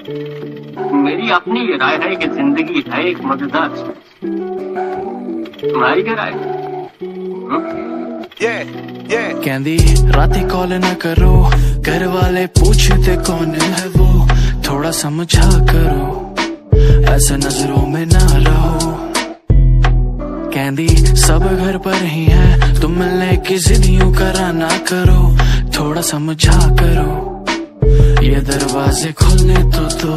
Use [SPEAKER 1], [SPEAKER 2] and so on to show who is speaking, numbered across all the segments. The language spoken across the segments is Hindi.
[SPEAKER 1] मेरी अपनी ये राय है कि जिंदगी है एक मजेदार चीज। तुम्हारी क्या राय?
[SPEAKER 2] कहंदी राती कॉल ना करो, घर वाले पूछते कौन है वो, थोड़ा समझा करो, ऐसे नजरों में ना रहो। कहंदी सब घर पर ही है, तुम मिलने की जिद यूं करा ना करो, थोड़ा समझा करो, ये दरवाजे खोलने तो दो।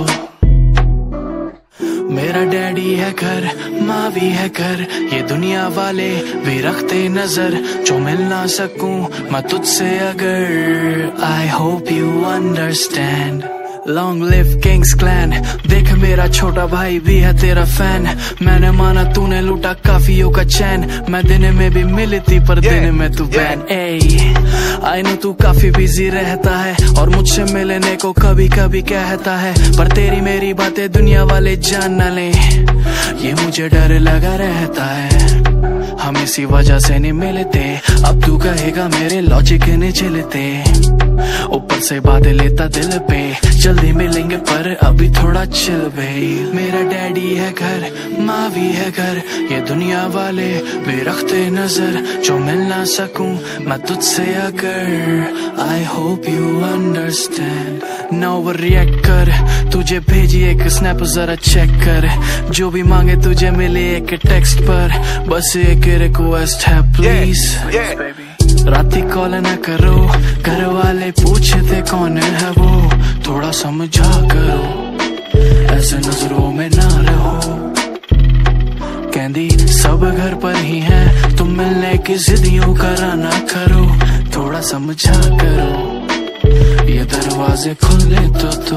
[SPEAKER 2] मेरा डैडी है घर, माँ भी है घर, ये दुनिया वाले भी रखते नजर, जो मिल ना सकूं मैं तुझसे अगर। I hope you understand, Long live Kings Clan। देख मेरा छोटा भाई भी है तेरा फैन, मैंने माना तूने लूटा काफियों का चैन, मैं दिन में भी मिलती पर दिन में तू बैन। आई नो तू काफी बिजी रहता है और मुझसे मिलने को कभी कभी कहता है, पर तेरी मेरी बातें दुनिया वाले जान न ले, ये मुझे डर लगा रहता है। हम इसी वजह से नहीं मिलते, अब तू कहेगा मेरे लॉजिक नहीं चलते, ऊपर से बातें लेता दिल पे, जल्दी मिलेंगे पर अभी थोड़ा चिल भाई। मेरा डैडी है घर, माँ भी है घर, ये दुनिया वाले भी रखते नजर, जो मिल ना सकूं मैं तुझसे अगर। I hope you understand। Now react कर, तुझे भेजी एक स्नैप जरा चेक कर, जो भी मांगे तुझे मिले एक टेक्स्ट पर, बस एक रिक्वेस्ट है प्लीज राती कॉल न करो, घर वाले पूछते कौन है वो, थोड़ा समझा करो, ऐसे नजरों में ना रहो। कहंदी सब घर पर ही है, तुम मिलने की जिद यूं करा ना करो, थोड़ा समझा करो, ये दरवाजे खुले तो दो।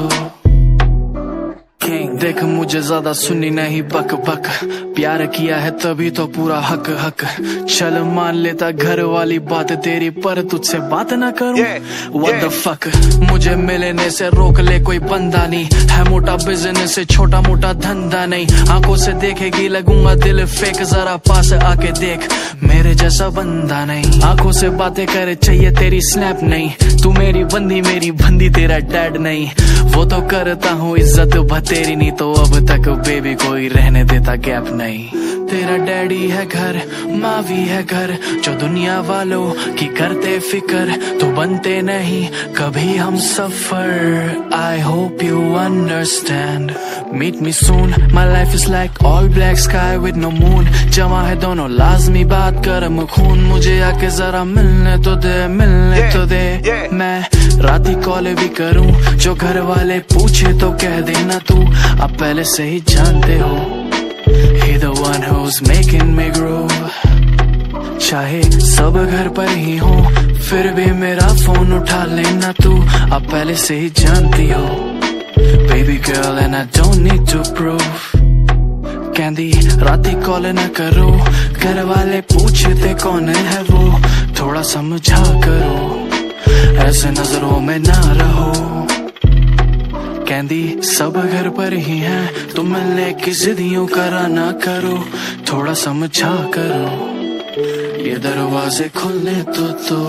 [SPEAKER 2] देख मुझे ज्यादा सुनी नहीं बक बक, प्यार किया है तभी तो पूरा हक हक, चल मान लेता घर वाली बात तेरी, पर तुझसे बात ना करूं What the fuck। मुझे मिलने से रोक ले कोई बंदा नहीं है, मोटा बिजनेस से छोटा मोटा धंधा नहीं, आंखों से देखेगी लगूंगा दिल फेक, जरा पास आके देख मेरे जैसा बंदा नहीं, आंखों से बातें करे चाहिए तेरी स्नैप नहीं, तू मेरी बंदी तेरा डैड नहीं, वो तो करता हूँ इज्जत तेरी नहीं, तो अब तक बेबी कोई रहने देता गैप नहीं। तेरा डैडी है घर, माँ भी है घर, जो दुनिया वालों की करते फिकर, तो बनते नहीं कभी हम सफर। I hope you understand। Meet me soon, my life is like all black sky with no moon, जमा है दोनों लाजमी बात करम खून, मुझे आके जरा मिलने तो दे मैं राती कॉल भी करूं, जो घर वाले पूछे तो कह देना तू, अब पहले से ही जानते हो, he the one who's making me grow। चाहे सब घर पर ही हो, फिर भी मेरा फोन उठा लेना तू, अब पहले से ही जानती हो, baby girl and I don't need to prove। कहंदी राती कॉल न करो, घर वाले पूछते कौन है वो, थोड़ा समझा करो, ऐसे नजरों में ना रहो। कहंदी सब घर पर ही है, तुम मिलने की जिद यूं करा ना करो, थोड़ा समझा करो, ये दरवाजे खुले तो दो।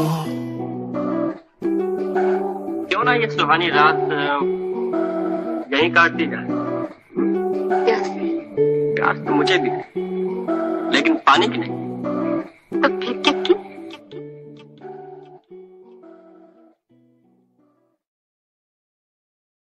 [SPEAKER 1] क्यों ना ये सुहानी रात यहीं काट दी जाए। प्यास तो मुझे भी है, लेकिन पानी की नहीं।
[SPEAKER 3] तो फिर क्या